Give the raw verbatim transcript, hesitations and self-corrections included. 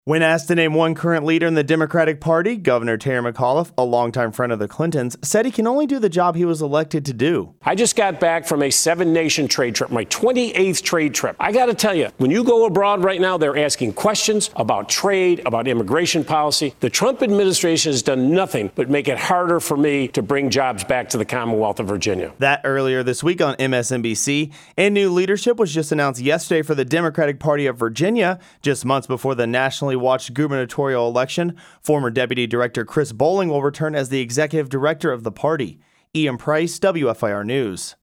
When asked to name one current leader in the Democratic Party, Governor Terry McAuliffe, a longtime friend of the Clintons, said he can only do the job he was elected to do. I just got back from a seven-nation trade trip, my twenty-eighth trade trip. I got to tell you, when you go abroad right now, they're asking questions about trade, about immigration policy. The Trump administration has done nothing but make it harder for me to bring jobs back to the Commonwealth of Virginia. That earlier this week on M S N B C, and new leadership was just announced yesterday for the Democratic Party of Virginia, just months before the nationally watched gubernatorial election. Former Deputy Director Chris Bowling will return as the executive director of the party. Ian Price, W F I R News.